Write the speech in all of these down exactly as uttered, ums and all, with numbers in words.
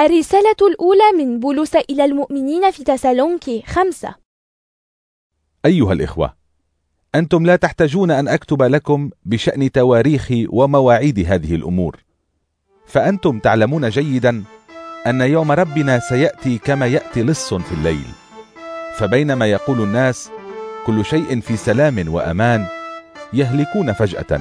الرسالة الأولى من بولس إلى المؤمنين في تسالونكي خمسة. أيها الإخوة، أنتم لا تحتاجون أن أكتب لكم بشأن تواريخ ومواعيد هذه الأمور، فأنتم تعلمون جيدا أن يوم ربنا سيأتي كما يأتي لص في الليل. فبينما يقول الناس كل شيء في سلام وأمان، يهلكون فجأة،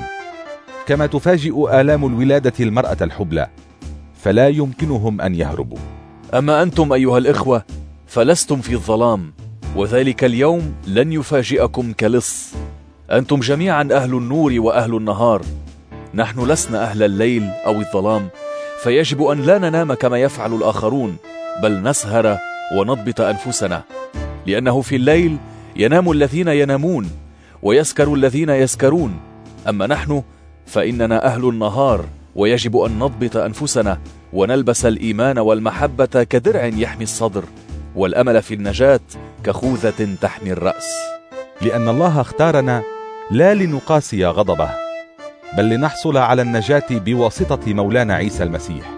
كما تفاجئ آلام الولادة المرأة الحبلى، فلا يمكنهم أن يهربوا. أما أنتم أيها الإخوة فلستم في الظلام، وذلك اليوم لن يفاجئكم كلص. أنتم جميعا أهل النور وأهل النهار، نحن لسنا أهل الليل أو الظلام، فيجب أن لا ننام كما يفعل الآخرون، بل نسهر ونضبط أنفسنا، لأنه في الليل ينام الذين ينامون ويسكر الذين يسكرون، أما نحن فإننا أهل النهار، ويجب أن نضبط أنفسنا ونلبس الإيمان والمحبة كدرع يحمي الصدر، والأمل في النجاة كخوذة تحمي الرأس. لأن الله اختارنا لا لنقاسي غضبه، بل لنحصل على النجاة بواسطة مولانا عيسى المسيح.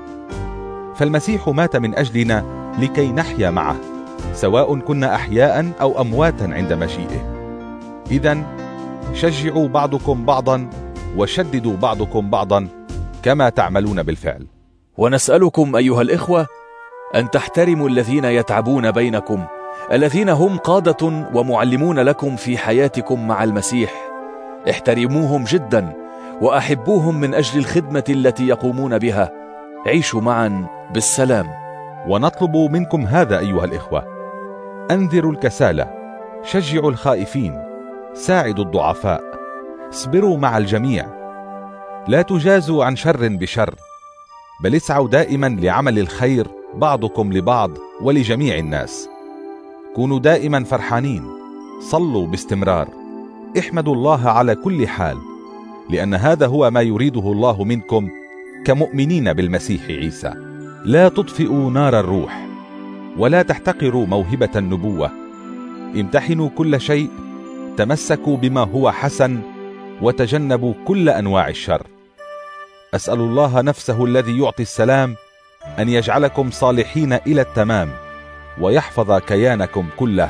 فالمسيح مات من أجلنا لكي نحيا معه، سواء كنا أحياء أو أمواتا عند مجيئه. إذن شجعوا بعضكم بعضا وشددوا بعضكم بعضا كما تعملون بالفعل. ونسألكم أيها الإخوة أن تحترموا الذين يتعبون بينكم، الذين هم قادة ومعلمون لكم في حياتكم مع المسيح. احترموهم جدا وأحبوهم من أجل الخدمة التي يقومون بها. عيشوا معا بالسلام. ونطلب منكم هذا أيها الإخوة: أنذروا الكسالى، شجعوا الخائفين، ساعدوا الضعفاء، اصبروا مع الجميع، لا تجازوا عن شر بشر، بل اسعوا دائما لعمل الخير بعضكم لبعض ولجميع الناس. كونوا دائما فرحانين، صلوا باستمرار، احمدوا الله على كل حال، لأن هذا هو ما يريده الله منكم كمؤمنين بالمسيح عيسى. لا تطفئوا نار الروح، ولا تحتقروا موهبة النبوة. امتحنوا كل شيء، تمسكوا بما هو حسن، وتجنبوا كل أنواع الشر. أسأل الله نفسه الذي يعطي السلام أن يجعلكم صالحين إلى التمام، ويحفظ كيانكم كله،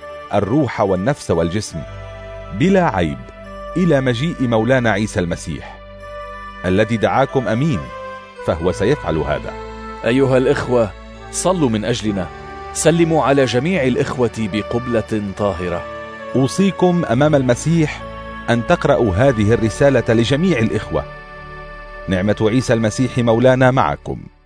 الروح والنفس والجسم، بلا عيب، إلى مجيء مولانا عيسى المسيح الذي دعاكم أمين، فهو سيفعل هذا. أيها الإخوة صلوا من أجلنا، سلموا على جميع الإخوة بقبلة طاهرة. أوصيكم أمام المسيح أن تقرأوا هذه الرسالة لجميع الإخوة. نعمة عيسى المسيح مولانا معكم.